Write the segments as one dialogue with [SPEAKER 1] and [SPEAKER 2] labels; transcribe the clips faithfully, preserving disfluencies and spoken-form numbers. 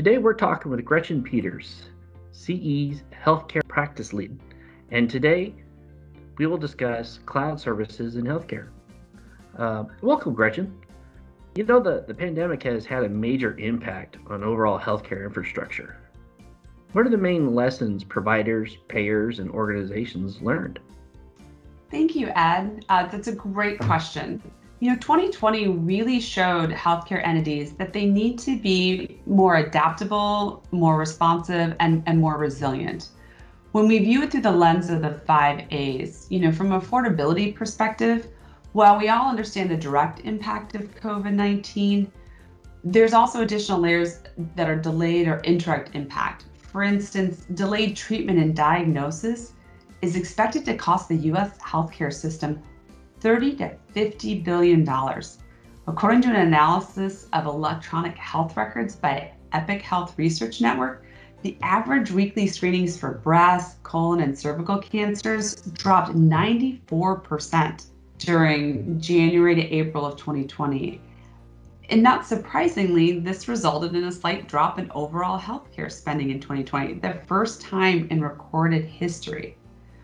[SPEAKER 1] Today we're talking with Gretchen Peters, C E's Healthcare Practice Lead, and today we will discuss cloud services in healthcare. Uh, welcome, Gretchen. You know, the, the pandemic has had a major impact on overall healthcare infrastructure. What are the main lessons providers, payers, and organizations learned?
[SPEAKER 2] Thank you, Ed. Uh, that's a great question. You know, twenty twenty really showed healthcare entities that they need to be more adaptable, more responsive, and, and more resilient. When we view it through the lens of the five A's, you know, from an affordability perspective, while we all understand the direct impact of COVID nineteen, there's also additional layers that are delayed or indirect impact. For instance, delayed treatment and diagnosis is expected to cost the U S healthcare system thirty to fifty billion dollars. According to an analysis of electronic health records by Epic Health Research Network, the average weekly screenings for breast, colon, and cervical cancers dropped ninety-four percent during January to April of twenty twenty. And not surprisingly, this resulted in a slight drop in overall healthcare spending in twenty twenty, the first time in recorded history.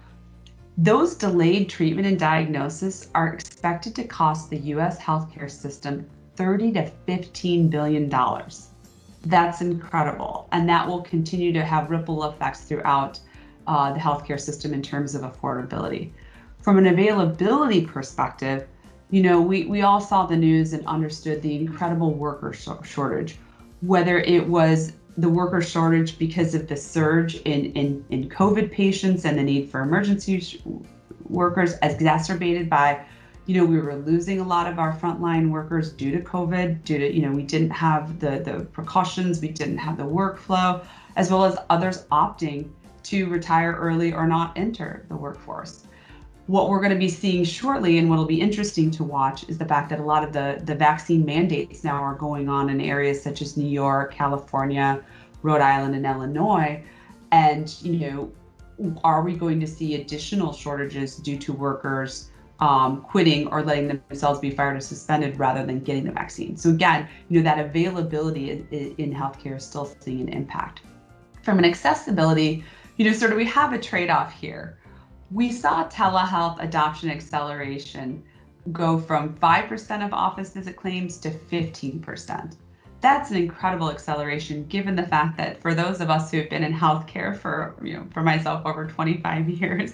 [SPEAKER 2] Those delayed treatment and diagnosis are expected to cost the U S healthcare system thirty to fifteen billion dollars. That's incredible, and that will continue to have ripple effects throughout uh, the healthcare system in terms of affordability. From an availability perspective, you know, we, we all saw the news and understood the incredible worker shortage, whether it was the worker shortage because of the surge in, in, in COVID patients and the need for emergency workers exacerbated by, you know, we were losing a lot of our frontline workers due to COVID, due to, you know, we didn't have the, the precautions, we didn't have the workflow, as well as others opting to retire early or not enter the workforce. What we're going to be seeing shortly, and what will be interesting to watch, is the fact that a lot of the, the vaccine mandates now are going on in areas such as New York, California, Rhode Island, and Illinois. And, you know, are we going to see additional shortages due to workers um, quitting or letting themselves be fired or suspended rather than getting the vaccine? So again, you know, that availability in, in healthcare is still seeing an impact. From an accessibility, you know, sort of we have a trade-off here. We saw telehealth adoption acceleration go from five percent of office visit claims to fifteen percent. That's an incredible acceleration given the fact that for those of us who have been in healthcare for, you know, for myself over twenty-five years,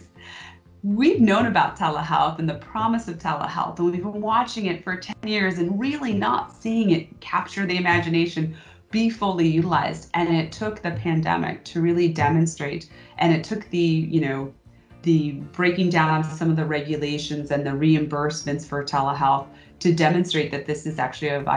[SPEAKER 2] we've known about telehealth and the promise of telehealth, and we've been watching it for ten years and really not seeing it capture the imagination, be fully utilized. And it took the pandemic to really demonstrate, and it took the, you know, the breaking down of some of the regulations and the reimbursements for telehealth to demonstrate that this is actually a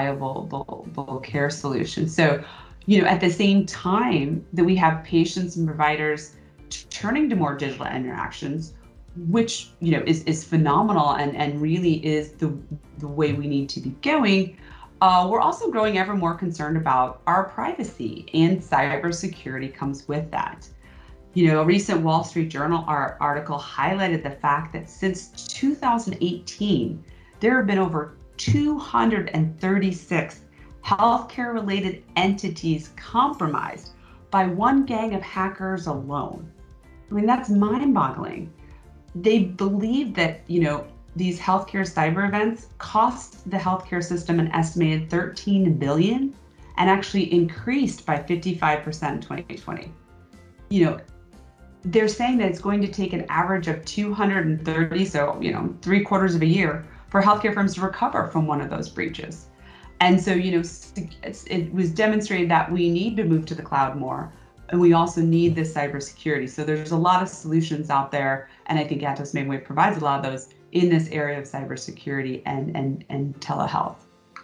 [SPEAKER 2] viable care solution. So, you know, at the same time that we have patients and providers turning to more digital interactions, which, you know, is, is phenomenal and, and really is the, the way we need to be going, uh, we're also growing ever more concerned about our privacy, and cybersecurity comes with that. You know, a recent Wall Street Journal article highlighted the fact that since two thousand eighteen, there have been over two hundred thirty-six healthcare-related entities compromised by one gang of hackers alone. I mean, that's mind-boggling. They believe that, you know, these healthcare cyber events cost the healthcare system an estimated thirteen billion dollars and actually increased by fifty-five percent in twenty twenty. You know, they're saying that it's going to take an average of two hundred thirty, so, you know, three quarters of a year for healthcare firms to recover from one of those breaches. And so, you know, it was demonstrated that we need to move to the cloud more, and we also need this cybersecurity. So there's a lot of solutions out there, and I think Atos Mainwave provides a lot of those in this area of cybersecurity and, and, and telehealth.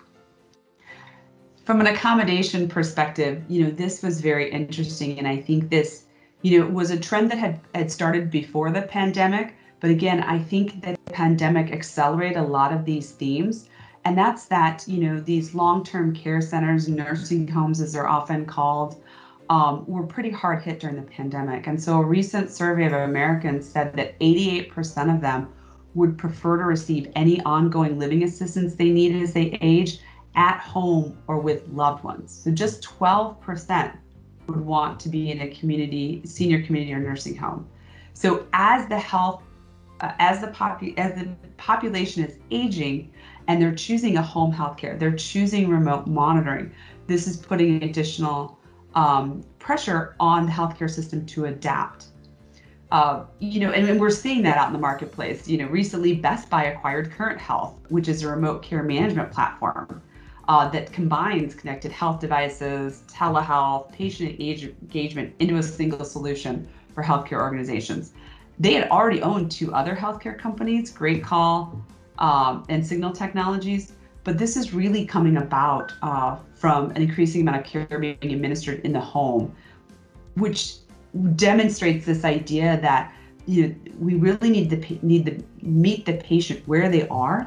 [SPEAKER 2] From an accommodation perspective, you know, this was very interesting, and I think this, you know, it was a trend that had, had started before the pandemic. But again, I think that the pandemic accelerated a lot of these themes. And that's that, you know, these long-term care centers, nursing homes, as they're often called, um, were pretty hard hit during the pandemic. And so a recent survey of Americans said that eighty-eight percent of them would prefer to receive any ongoing living assistance they need as they age at home or with loved ones. So just twelve percent would want to be in a community, senior community or nursing home. So as the health, uh, as the popu- as the population is aging and they're choosing a home healthcare, they're choosing remote monitoring, this is putting additional um, pressure on the healthcare system to adapt. Uh, you know, and, and we're seeing that out in the marketplace. You know, recently Best Buy acquired Current Health, which is a remote care management platform uh, that combines connected health devices, telehealth, patient engagement into a single solution for healthcare organizations. They had already owned two other healthcare companies, Great Call um, and Signal Technologies, but this is really coming about uh, from an increasing amount of care being administered in the home, which demonstrates this idea that you know we really need to need to meet the patient where they are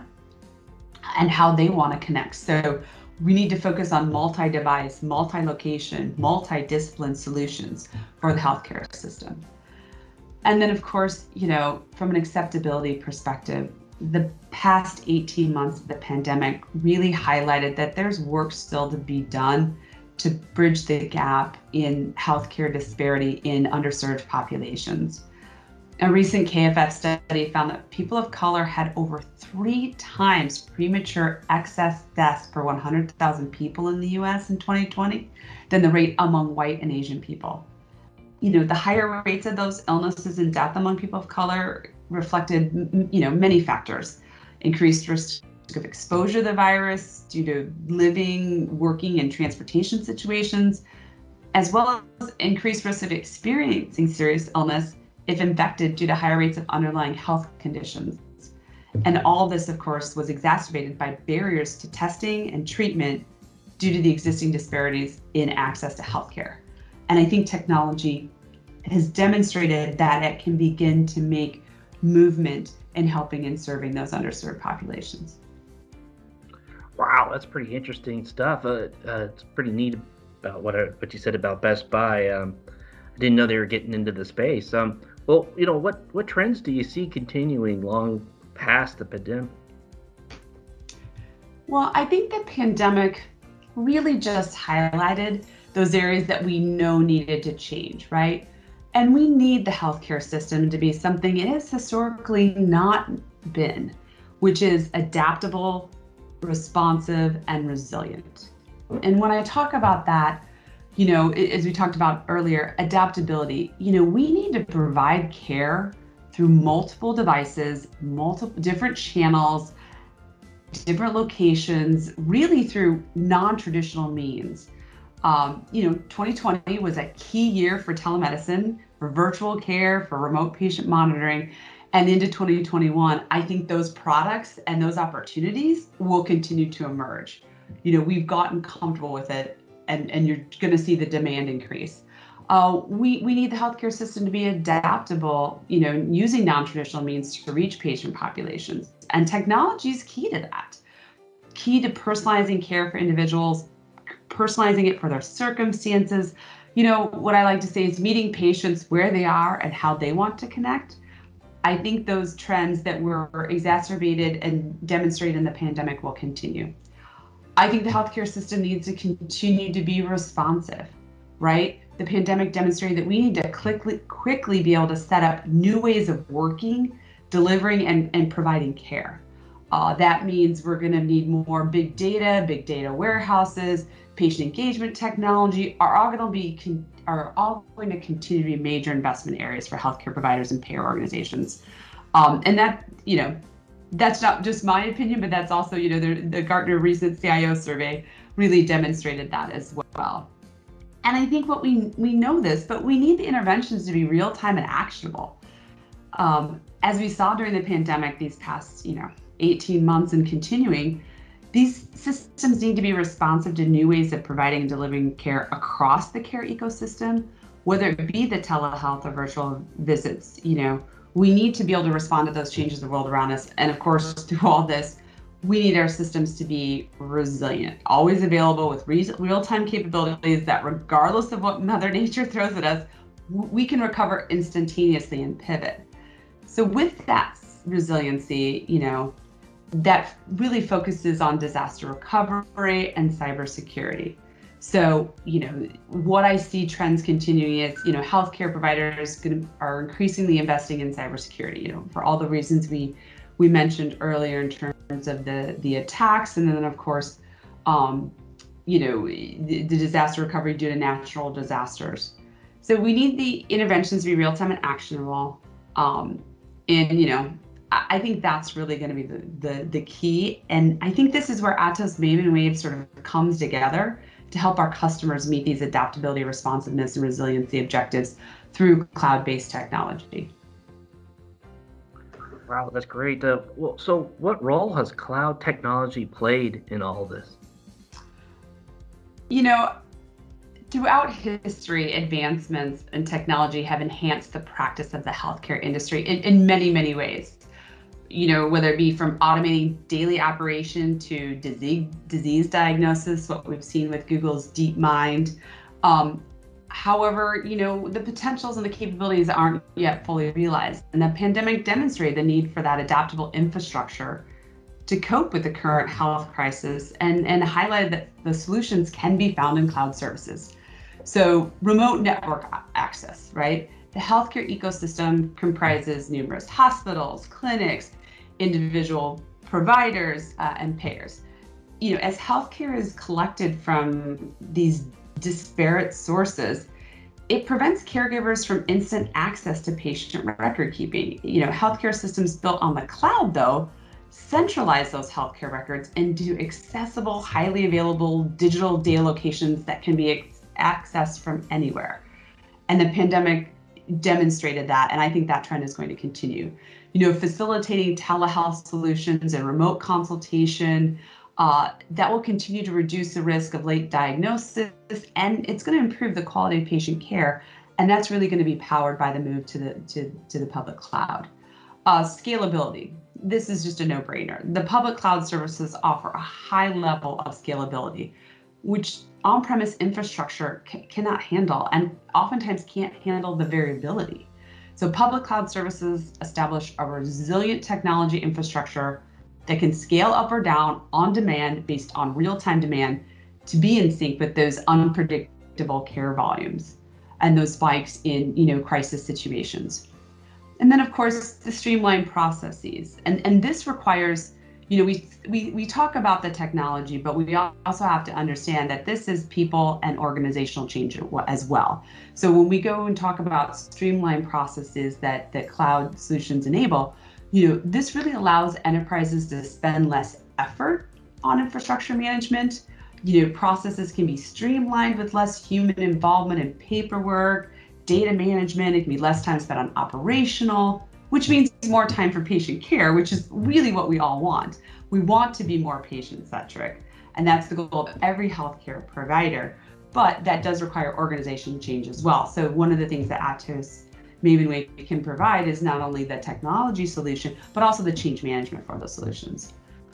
[SPEAKER 2] and how they want to connect. So we need to focus on multi-device, multi-location, multi-discipline solutions for the healthcare system. And then, of course, you know, from an acceptability perspective, the past eighteen months of the pandemic really highlighted that there's work still to be done to bridge the gap in healthcare disparity in underserved populations. A recent K F F study found that people of color had over three times premature excess deaths per one hundred thousand people in the U S in twenty twenty than the rate among white and Asian people. You know, the higher rates of those illnesses and death among people of color reflected, you know, many factors: increased risk of exposure to the virus due to living, working, and transportation situations, as well as increased risk of experiencing serious illness if infected due to higher rates of underlying health conditions. And all this, of course, was exacerbated by barriers to testing and treatment due to the existing disparities in access to healthcare. And I think technology has demonstrated that it can begin to make movement in helping and serving those underserved populations.
[SPEAKER 1] Wow, that's pretty interesting stuff. Uh, uh, it's pretty neat about what I, what you said about Best Buy. Um, I didn't know they were getting into the space. Um, well, you know, what what trends do you see continuing long past the pandemic?
[SPEAKER 2] Well, I think the pandemic really just highlighted those areas that we know needed to change, right? And we need the healthcare system to be something it has historically not been, which is adaptable, responsive, and resilient. And when I talk about that, you know, as we talked about earlier, adaptability, you know, we need to provide care through multiple devices, multiple different channels, different locations, really through non-traditional means. Um, you know, twenty twenty was a key year for telemedicine, for virtual care, for remote patient monitoring. And into twenty twenty-one, I think those products and those opportunities will continue to emerge. You know, we've gotten comfortable with it, and, and you're going to see the demand increase. Uh, we, we need the healthcare system to be adaptable, you know, using non-traditional means to reach patient populations. And technology is key to that. Key to personalizing care for individuals, personalizing it for their circumstances. You know, what I like to say is meeting patients where they are and how they want to connect. I think those trends that were exacerbated and demonstrated in the pandemic will continue. I think the healthcare system needs to continue to be responsive, right? The pandemic demonstrated that we need to quickly, quickly be able to set up new ways of working, delivering, and, and providing care. Uh, that means we're going to need more big data, big data warehouses, patient engagement technology are all going to be are all going to continue to be major investment areas for healthcare providers and payer organizations. Um, and that, you know, that's not just my opinion, but that's also, you know, the, the Gartner recent C I O survey really demonstrated that as well. And I think what we we know this, but we need the interventions to be real time and actionable. Um, as we saw during the pandemic, these past, you know, eighteen months and continuing, these systems need to be responsive to new ways of providing and delivering care across the care ecosystem, whether it be the telehealth or virtual visits. You know, we need to be able to respond to those changes in the world around us. And of course, through all this, we need our systems to be resilient, always available with re- real-time capabilities that regardless of what Mother Nature throws at us, we can recover instantaneously and pivot. So with that resiliency, you know, that really focuses on disaster recovery and cybersecurity. So, you know, what I see trends continuing is, you know, healthcare providers are increasingly investing in cybersecurity, you know, for all the reasons we we mentioned earlier in terms of the the attacks, and then of course, um, you know, the, the disaster recovery due to natural disasters. So we need the interventions to be real time and actionable, um, and you know. I think that's really going to be the, the, the key. And I think this is where Atos Maven Wave sort of comes together to help our customers meet these adaptability, responsiveness, and resiliency objectives through cloud-based technology.
[SPEAKER 1] Wow, that's great. Uh, well, so what role has cloud technology played in all this?
[SPEAKER 2] You know, throughout history, advancements in technology have enhanced the practice of the healthcare industry in, in many, many ways. You know, whether it be from automating daily operation to disease disease diagnosis, what we've seen with Google's DeepMind. Um, however, you know, the potentials and the capabilities aren't yet fully realized. And the pandemic demonstrated the need for that adaptable infrastructure to cope with the current health crisis, and, and highlighted that the solutions can be found in cloud services. So remote network access, right? The healthcare ecosystem comprises numerous hospitals, clinics, individual providers, uh, and payers. You know, as healthcare is collected from these disparate sources, it prevents caregivers from instant access to patient record keeping. You know, healthcare systems built on the cloud, though, centralize those healthcare records into accessible, highly available digital data locations that can be accessed from anywhere. And the pandemic demonstrated that, and I think that trend is going to continue. You know, facilitating telehealth solutions and remote consultation, uh, that will continue to reduce the risk of late diagnosis, and it's going to improve the quality of patient care, and that's really going to be powered by the move to the to, to the public cloud. Uh, scalability. This is just a no-brainer. The public cloud services offer a high level of scalability, which on-premise infrastructure c- cannot handle, and oftentimes can't handle the variability. So public cloud services establish a resilient technology infrastructure that can scale up or down on demand based on real-time demand to be in sync with those unpredictable care volumes and those spikes in, you know, crisis situations. And then, of course, the streamlined processes. And, and this requires, you know, we, we, we talk about the technology, but we also have to understand that this is people and organizational change as well. So when we go and talk about streamlined processes that, that cloud solutions enable, you know, this really allows enterprises to spend less effort on infrastructure management. You know, processes can be streamlined with less human involvement in paperwork, data management. It can be less time spent on operational, which means more time for patient care, which is really what we all want. We want to be more patient-centric, and that's the goal of every healthcare provider, but that does require organization change as well. So one of the things that Atos Maven Wave can provide is not only the technology solution, but also the change management for those solutions.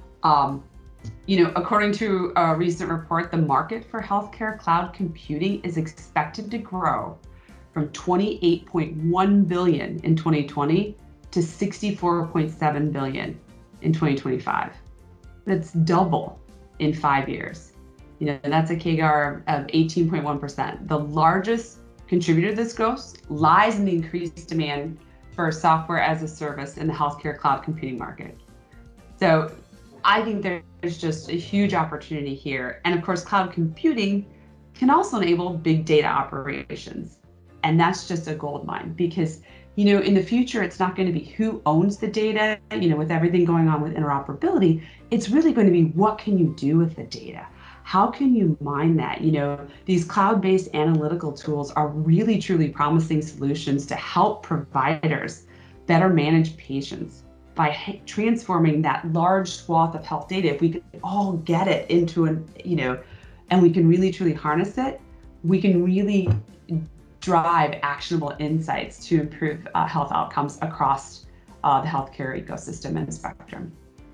[SPEAKER 2] Um, you know, according to a recent report, the market for healthcare cloud computing is expected to grow from twenty-eight point one billion in twenty twenty to sixty-four point seven billion in twenty twenty-five. That's double in five years. You know, that's a C A G R of eighteen point one percent. The largest contributor to this growth lies in the increased demand for software as a service in the healthcare cloud computing market. So I think there's just a huge opportunity here. And of course, cloud computing can also enable big data operations. And that's just a gold mine because, you know, in the future, it's not going to be who owns the data, you know, with everything going on with interoperability, it's really going to be what can you do with the data? How can you mine that? You know, these cloud-based analytical tools are really, truly promising solutions to help providers better manage patients by transforming that large swath of health data. If we could all get it into an, you know, and we can really, truly harness it, we can really drive actionable insights to improve uh, health outcomes across uh, the healthcare ecosystem and spectrum.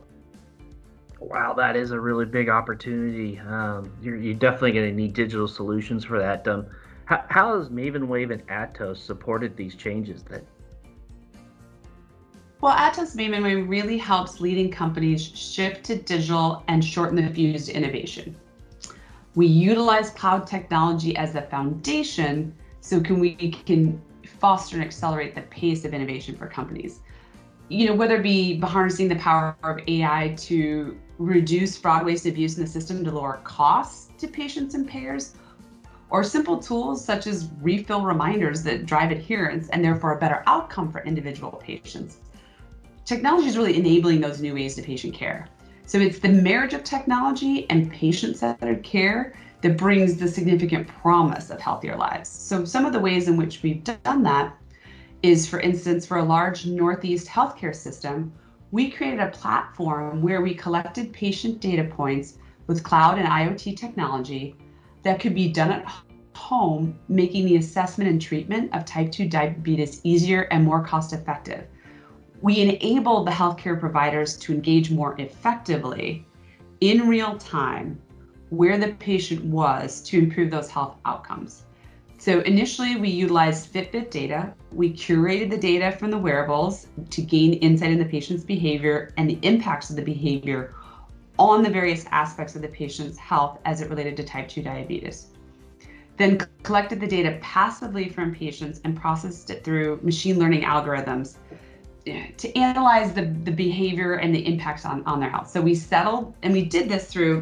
[SPEAKER 1] Wow, that is a really big opportunity. Um, you're, you're definitely going to need digital solutions for that. Um, how, how has Maven Wave and Atos supported these changes? That
[SPEAKER 2] Well, Atos Mainway really helps leading companies shift to digital and shorten the fuse to innovation. We utilize cloud technology as a foundation so can we can foster and accelerate the pace of innovation for companies. You know, whether it be harnessing the power of A I to reduce fraud, waste, abuse in the system to lower costs to patients and payers, or simple tools such as refill reminders that drive adherence and therefore a better outcome for individual patients. Technology is really enabling those new ways to patient care. So it's the marriage of technology and patient-centered care that brings the significant promise of healthier lives. So some of the ways in which we've done that is, for instance, for a large Northeast healthcare system, we created a platform where we collected patient data points with cloud and IoT technology that could be done at home, making the assessment and treatment of type two diabetes easier and more cost-effective. We enabled the healthcare providers to engage more effectively in real time where the patient was to improve those health outcomes. So initially we utilized Fitbit data. We curated the data from the wearables to gain insight in the patient's behavior and the impacts of the behavior on the various aspects of the patient's health as it related to type two diabetes. Then collected the data passively from patients and processed it through machine learning algorithms to analyze the, the behavior and the impacts on, on their health. So we settled, and we did this through,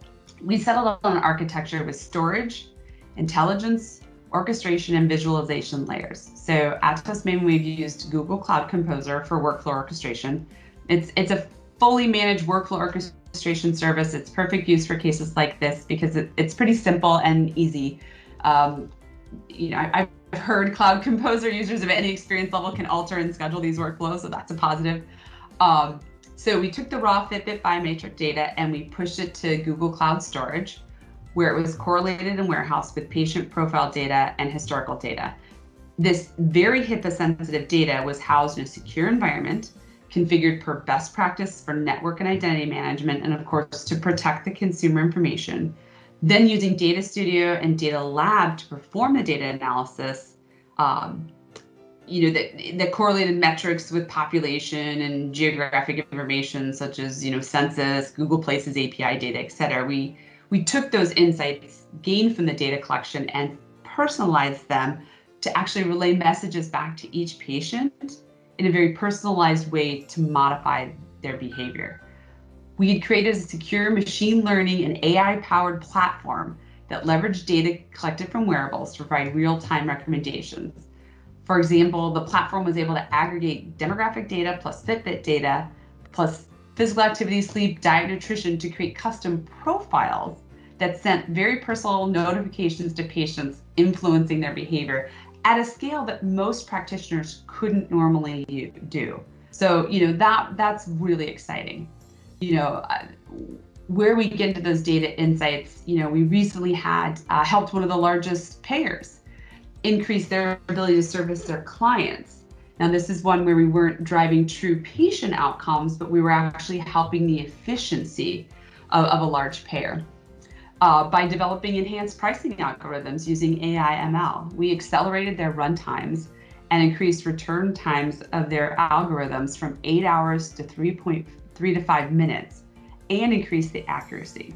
[SPEAKER 2] we settled on an architecture with storage, intelligence, orchestration, and visualization layers. So at Atos Mainway, we've used Google Cloud Composer for workflow orchestration. It's, it's a fully managed workflow orchestration service. It's perfect use for cases like this because it, it's pretty simple and easy. Um, you know, I, I've heard Cloud Composer users of any experience level can alter and schedule these workflows, so that's a positive. Um, so we took the raw Fitbit biometric data and we pushed it to Google Cloud Storage, where it was correlated and warehoused with patient profile data and historical data. This very HIPAA sensitive data was housed in a secure environment, configured per best practice for network and identity management, and of course to protect the consumer information. Then using Data Studio and Data Lab to perform the data analysis, um, you know, that, that correlated metrics with population and geographic information such as, you know, census, Google Places A P I data, et cetera. We, we took those insights gained from the data collection and personalized them to actually relay messages back to each patient in a very personalized way to modify their behavior. We had created a secure machine learning and A I-powered platform that leveraged data collected from wearables to provide real-time recommendations. For example, the platform was able to aggregate demographic data plus Fitbit data, plus physical activity, sleep, diet, nutrition to create custom profiles that sent very personal notifications to patients influencing their behavior at a scale that most practitioners couldn't normally do. So, you know, that that's really exciting. You know, uh, where we get into those data insights, you know, we recently had uh, helped one of the largest payers increase their ability to service their clients. Now, this is one where we weren't driving true patient outcomes, but we were actually helping the efficiency of, of a large payer. Uh, by developing enhanced pricing algorithms using A I M L, we accelerated their run times and increased return times of their algorithms from eight hours to three point three to five minutes and increased the accuracy.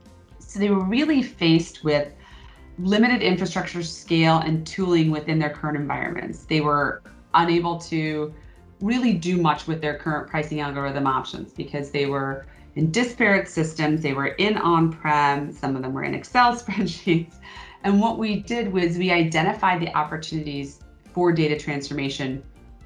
[SPEAKER 2] So they were really faced with limited infrastructure scale and tooling within their current environments. They were unable to really do much with their current pricing algorithm options because they were in disparate systems. They were in on-prem, some of them were in Excel spreadsheets. And what we did was we identified the opportunities for data transformation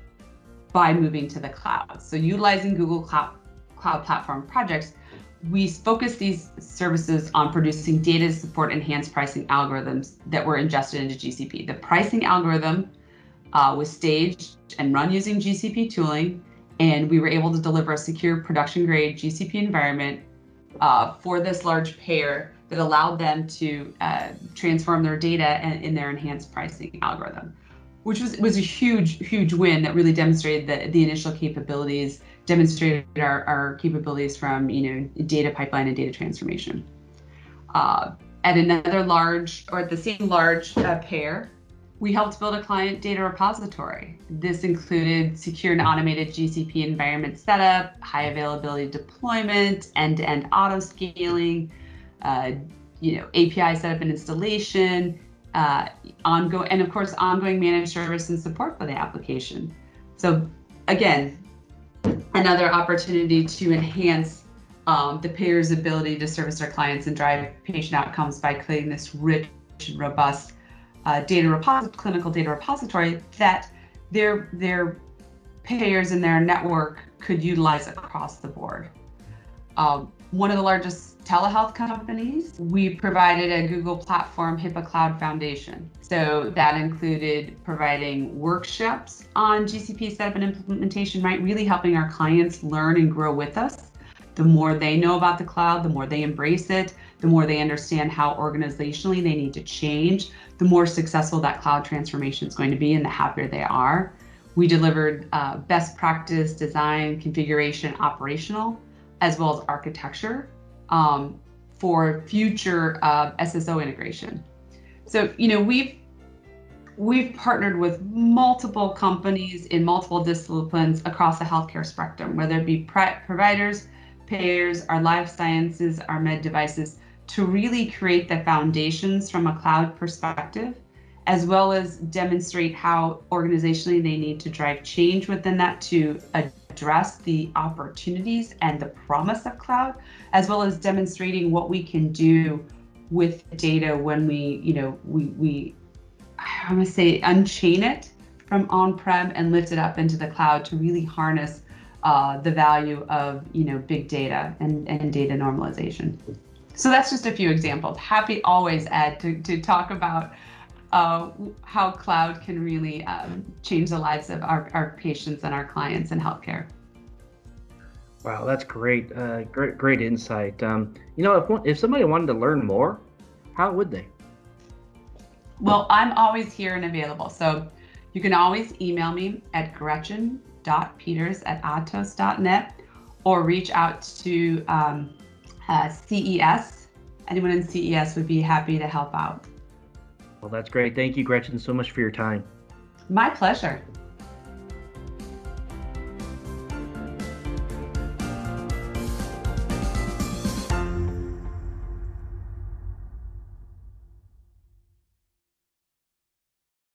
[SPEAKER 2] by moving to the cloud. So utilizing Google Cloud, Cloud Platform projects, we focused these services on producing data to support enhanced pricing algorithms that were ingested into G C P. The pricing algorithm uh, was staged and run using G C P tooling, and we were able to deliver a secure production-grade G C P environment uh, for this large payer that allowed them to uh, transform their data in, in their enhanced pricing algorithm, which was was a huge, huge win that really demonstrated the, the initial capabilities, demonstrated our, our capabilities from, you know, data pipeline and data transformation. Uh, at another large, or at the same large uh, payer, We helped build a client data repository. This included secure and automated G C P environment setup, high availability deployment, end-to-end auto scaling, uh, you know, A P I setup and installation, uh, ongoing, and of course, ongoing managed service and support for the application. So again, another opportunity to enhance um, the payer's ability to service their clients and drive patient outcomes by creating this rich and robust uh, data repos- clinical data repository that their their payers in their network could utilize across the board. Um, one of the largest telehealth companies, we provided a Google Platform HIPAA Cloud Foundation. So that included providing workshops on G C P setup and implementation, right? Really helping our clients learn and grow with us. The more they know about the cloud, the more they embrace it, the more they understand how organizationally they need to change, the more successful that cloud transformation is going to be and the happier they are. We delivered uh, best practice design, configuration, operational, as well as architecture um, for future uh, S S O integration. So, you know, we've we've partnered with multiple companies in multiple disciplines across the healthcare spectrum, whether it be pri- providers, payers, our life sciences, our med devices, to really create the foundations from a cloud perspective, as well as demonstrate how organizationally they need to drive change within that to address the opportunities and the promise of cloud, as well as demonstrating what we can do with data when we, you know, we, we I'm gonna say unchain it from on-prem and lift it up into the cloud to really harness uh, the value of, you know, big data and, and data normalization. So that's just a few examples. Happy always, Ed, to, to talk about uh, how cloud can really um, change the lives of our, our patients and our clients in healthcare.
[SPEAKER 1] Wow, that's great. Uh, great, great insight. Um, you know, if if somebody wanted to learn more, how would they?
[SPEAKER 2] Well, I'm always here and available. So you can always email me at gretchen dot peters at atos dot net or reach out to um, uh, C E S. Anyone in C E S would be happy to help out.
[SPEAKER 1] Well, that's great. Thank you, Gretchen, so much for your time.
[SPEAKER 2] My pleasure.